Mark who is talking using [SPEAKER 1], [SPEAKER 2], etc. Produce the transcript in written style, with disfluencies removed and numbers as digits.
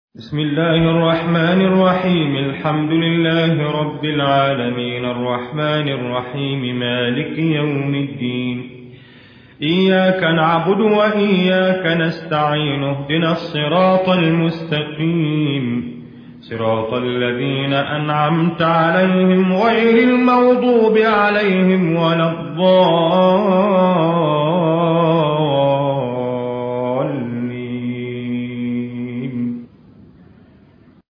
[SPEAKER 1] بسم الله الرحمن الرحيم. الحمد لله رب العالمين الرحمن الرحيم مالك يوم الدين. إياك نعبد وإياك نستعين. اهدنا الصراط المستقيم صراط الذين أنعمت عليهم غير المغضوب عليهم ولا الضالين.